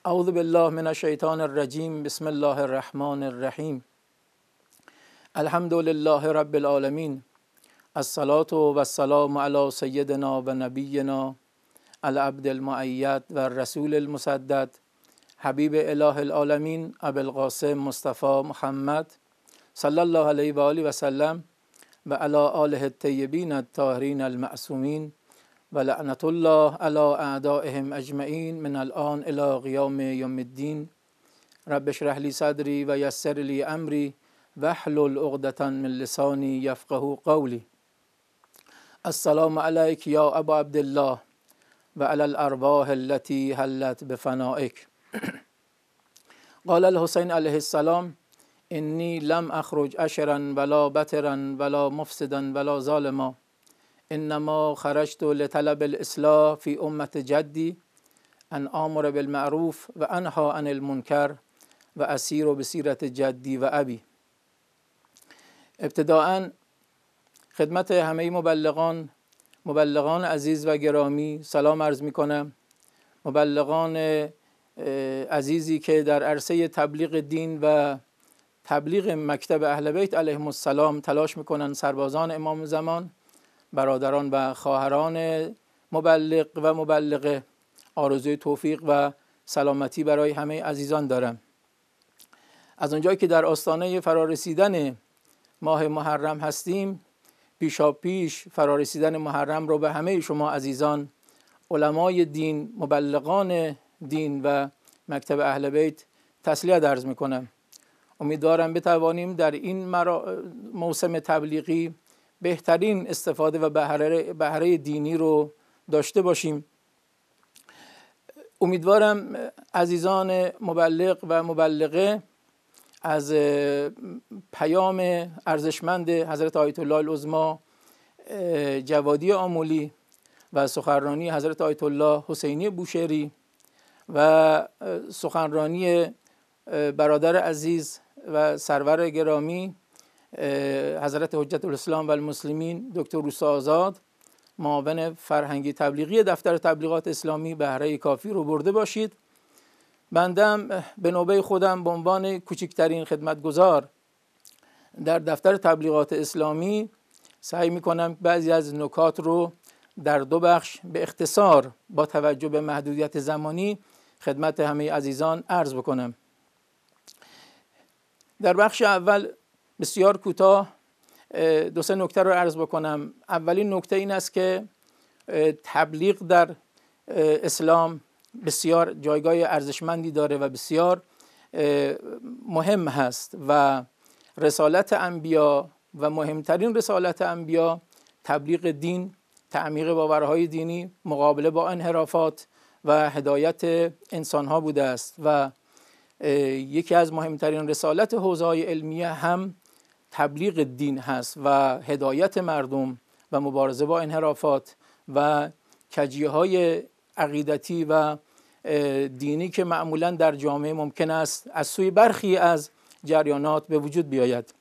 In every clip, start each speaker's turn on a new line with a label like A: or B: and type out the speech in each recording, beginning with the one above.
A: اعوذ بالله من الشیطان الرجیم. بسم الله الرحمن الرحیم. الحمد لله رب العالمین. الصلاة و السلام علی سیدنا و نبینا العبد المؤید و الرسول المسدد حبیب اله العالمین ابی القاسم مصطفی محمد صلی الله علیه و آله و سلم و علی آله الطیبین الطاهرین المعصومین و لعنت الله علی اعدائهم اجمعین من الان الی قیام یوم الدین. رب اشرح لی صدری و یسر لی امری واحلل عقدة من لسانی یفقهوا قولی. السلام علیک یا ابا عبدالله و علی الارواح التي حلت بفنائک. قال الحسین علیه السلام: انی لم اخرج اشرا ولا بطرا ولا مفسدا ولا ظالما، انما خرجت لطلب الاصلاح فی امت جدی ان آمر بالمعروف و انها عن المنکر و اسیر بسیرت جدی و ابی. ابتداءً خدمت همه مبلغان عزیز و گرامی سلام عرض می کنم. مبلغان عزیزی که در عرصه تبلیغ دین و تبلیغ مکتب اهل بیت علیهم السلام تلاش میکنن، سربازان امام زمان، برادران و خواهران مبلغ و مبلغه، آرزوی توفیق و سلامتی برای همه عزیزان دارم. از اونجایی که در آستانه فرارسیدن ماه محرم هستیم، پیشاپیش فرارسیدن محرم رو به همه شما عزیزان، علمای دین، مبلغان دین و مکتب اهل بیت تسلیت عرض میکنم. امیدوارم بتوانیم در این موسم تبلیغی بهترین استفاده و بهره دینی رو داشته باشیم. امیدوارم عزیزان مبلغ و مبلغه از پیام ارزشمند حضرت آیت الله العظمی جوادی آمولی و سخنرانی حضرت آیت الله حسینی بوشهری و سخنرانی برادر عزیز و سرور گرامی حضرت حجت الاسلام و المسلمین دکتر روستا آزاد، معاون فرهنگی تبلیغی دفتر تبلیغات اسلامی، بهره کافی رو برده باشید. بندم به نوبه خودم به عنوان کوچکترین خدمتگزار در دفتر تبلیغات اسلامی سعی میکنم بعضی از نکات رو در دو بخش به اختصار با توجه به محدودیت زمانی خدمت همه عزیزان عرض بکنم. در بخش اول بسیار کوتاه دو سه نکته رو عرض بکنم. اولین نکته این است که تبلیغ در اسلام بسیار جایگاه ارزشمندی داره و بسیار مهم هست و رسالت انبیا و مهمترین رسالت انبیا تبلیغ دین، تعمیق باورهای دینی، مقابله با انحرافات و هدایت انسانها بوده است و یکی از مهمترین رسالت حوزه‌های علمیه هم تبلیغ دین هست و هدایت مردم و مبارزه با انحرافات و کجیه‌های عقیدتی و دینی که معمولاً در جامعه ممکن است از سوی برخی از جریانات به وجود بیاید.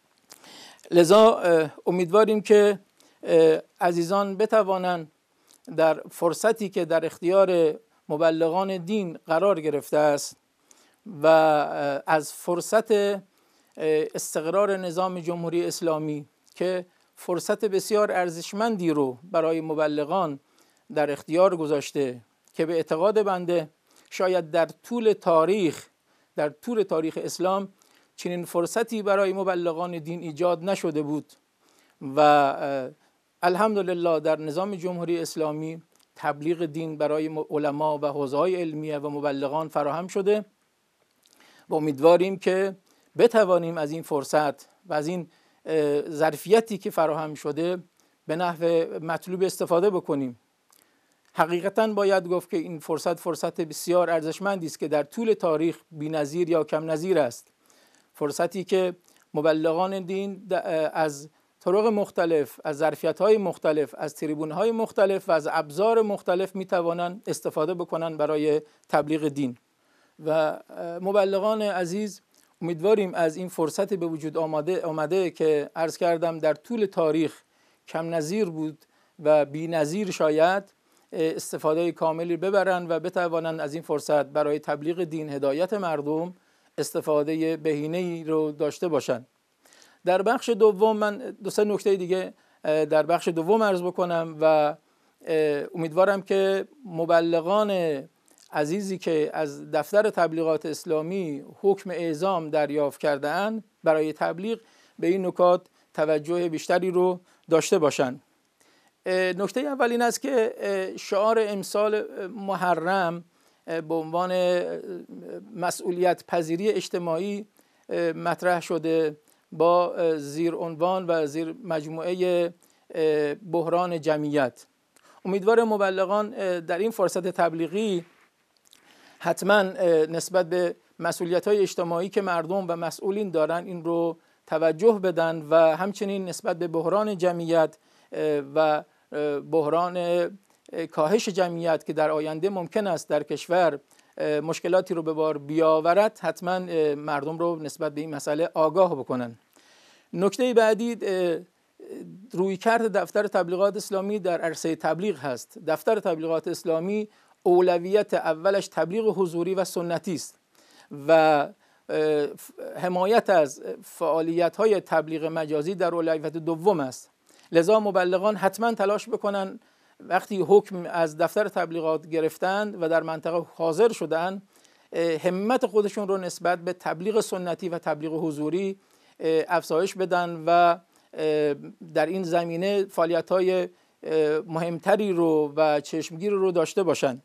A: لذا امیدواریم که عزیزان بتوانند در فرصتی که در اختیار مبلغان دین قرار گرفته است و از فرصت استقرار نظام جمهوری اسلامی که فرصت بسیار ارزشمندی رو برای مبلغان در اختیار گذاشته که به اعتقاد بنده شاید در طول تاریخ اسلام چنین فرصتی برای مبلغان دین ایجاد نشده بود و الحمدلله در نظام جمهوری اسلامی تبلیغ دین برای علما و حوزه‌های علمیه و مبلغان فراهم شده و امیدواریم که بتوانیم از این فرصت و از این ظرفیتی که فراهم شده به نحو مطلوب استفاده بکنیم. حقیقتاً باید گفت که این فرصت بسیار ارزشمندی است که در طول تاریخ بی‌نظیر یا کم نظیر است. فرصتی که مبلغان دین از طرق مختلف، از ظرفیت‌های مختلف، از تریبون‌های مختلف و از ابزار مختلف می‌توانند استفاده بکنند برای تبلیغ دین و مبلغان عزیز امیدواریم از این فرصت به وجود آمده که عرض کردم در طول تاریخ کم نظیر بود و بی نظیر شاید استفاده کاملی ببرند و بتوانند از این فرصت برای تبلیغ دین، هدایت مردم استفاده بهینه‌ای رو داشته باشند. در بخش دوم من دو سه نکته دیگه در بخش دوم عرض بکنم و امیدوارم که مبلغان عزیزی که از دفتر تبلیغات اسلامی حکم اعزام دریافت کرده اند برای تبلیغ به این نکات توجه بیشتری رو داشته باشند. نکته اول این است که شعار امسال محرم به عنوان مسئولیت پذیری اجتماعی مطرح شده با زیر عنوان و زیر مجموعه بحران جمعیت. امیدوارم مبلغان در این فرصت تبلیغی حتما نسبت به مسئولیت‌های اجتماعی که مردم و مسئولین دارن این رو توجه بدن و همچنین نسبت به بحران جمعیت و بحران کاهش جمعیت که در آینده ممکن است در کشور مشکلاتی رو به بار بیاورد حتما مردم رو نسبت به این مسئله آگاه بکنن. نکته بعدی رویکرد دفتر تبلیغات اسلامی در عرصه تبلیغ هست. دفتر تبلیغات اسلامی اولویت اولش تبلیغ حضوری و سنتی است و حمایت از فعالیت‌های تبلیغ مجازی در اولویت دوم است. لذا مبلغان حتما تلاش بکنن وقتی حکم از دفتر تبلیغات گرفتند و در منطقه حاضر شدن همت خودشون رو نسبت به تبلیغ سنتی و تبلیغ حضوری افزایش بدن و در این زمینه فعالیت‌های مهمتری رو و چشمگیر رو داشته باشند.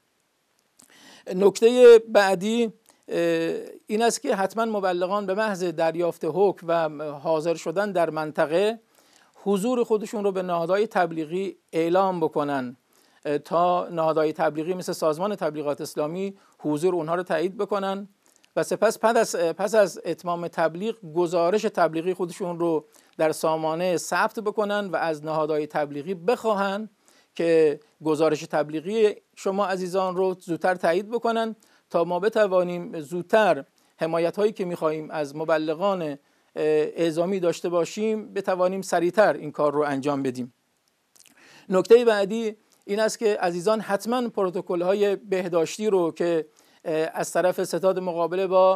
A: نکته بعدی این است که حتما مبلغان به محض دریافت حکم و حاضر شدن در منطقه حضور خودشون رو به نهادهای تبلیغی اعلام بکنن تا نهادهای تبلیغی مثل سازمان تبلیغات اسلامی حضور اونها رو تایید بکنن و سپس پس از اتمام تبلیغ گزارش تبلیغی خودشون رو در سامانه ثبت بکنن و از نهادهای تبلیغی بخواهن که گزارش تبلیغی شما عزیزان رو زودتر تایید بکنن تا ما بتوانیم زودتر حمایت هایی که می‌خواهیم از مبلغان اعزامی داشته باشیم بتوانیم سریعتر این کار رو انجام بدیم. نکته بعدی این است که عزیزان حتما پروتکل‌های بهداشتی رو که از طرف ستاد مقابله با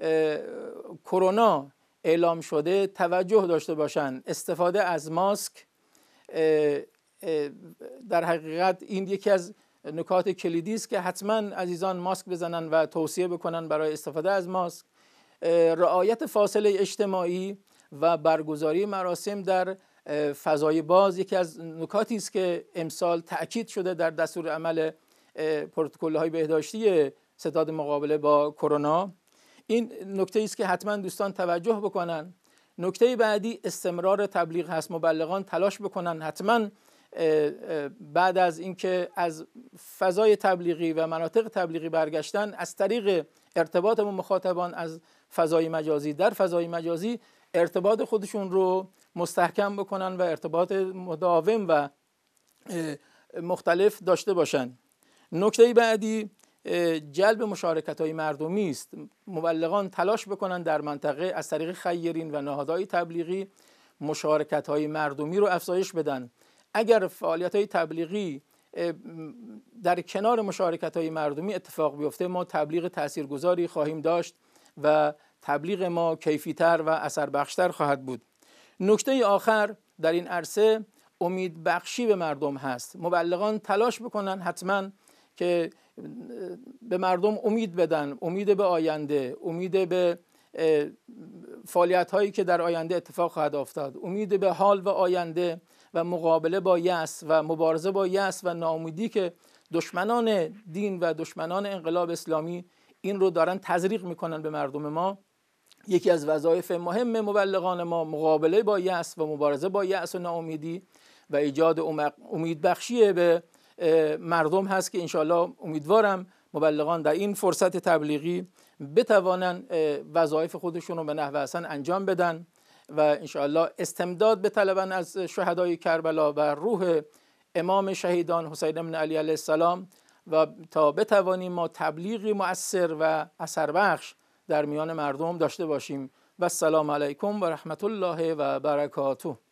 A: کرونا اعلام شده توجه داشته باشند. استفاده از ماسک در حقیقت این یکی از نکات کلیدی است که حتما عزیزان ماسک بزنن و توصیه بکنن برای استفاده از ماسک. رعایت فاصله اجتماعی و برگزاری مراسم در فضای باز یکی از نکاتی است که امسال تأکید شده در دستور عمل پروتکل‌های بهداشتی ستاد مقابله با کرونا. این نکته است که حتما دوستان توجه بکنن. نکته بعدی استمرار تبلیغ هست. مبلغان تلاش بکنن حتما بعد از اینکه از فضای تبلیغی و مناطق تبلیغی برگشتن از طریق ارتباط با مخاطبان از فضای مجازی در فضای مجازی ارتباط خودشون رو مستحکم بکنن و ارتباط مداوم و مختلف داشته باشن. نکته بعدی جلب مشارکت‌های مردمی است. مبلغان تلاش بکنن در منطقه از طریق خیرین و نهادهای تبلیغی مشارکت‌های مردمی رو افزایش بدن. اگر فعالیت‌های تبلیغی در کنار مشارکت‌های مردمی اتفاق بیفته ما تبلیغ تاثیرگذاری خواهیم داشت و تبلیغ ما کیفی‌تر و اثربخش‌تر خواهد بود. نکته آخر در این عرصه امید بخشی به مردم هست. مبلغان تلاش بکنن حتما که به مردم امید بدن، امید به آینده، امید به فعالیت‌هایی که در آینده اتفاق خواهد افتاد، امید به حال و آینده و مقابله با یأس و مبارزه با یأس و ناامیدی که دشمنان دین و دشمنان انقلاب اسلامی این رو دارن تزریق میکنن به مردم ما. یکی از وظایف مهم مبلغان ما مقابله با یأس و مبارزه با یأس و ناامیدی و ایجاد امید بخشی به مردم هست که انشاءالله امیدوارم مبلغان در این فرصت تبلیغی بتوانن وظایف خودشون رو به نحو حسن انجام بدن و انشاءالله استمداد بطلبن از شهدای کربلا و روح امام شهیدان حسین بن علی علیه السلام و تا بتوانیم ما تبلیغی مؤثر و اثربخش در میان مردم داشته باشیم. و السلام علیکم و رحمت الله و برکاته.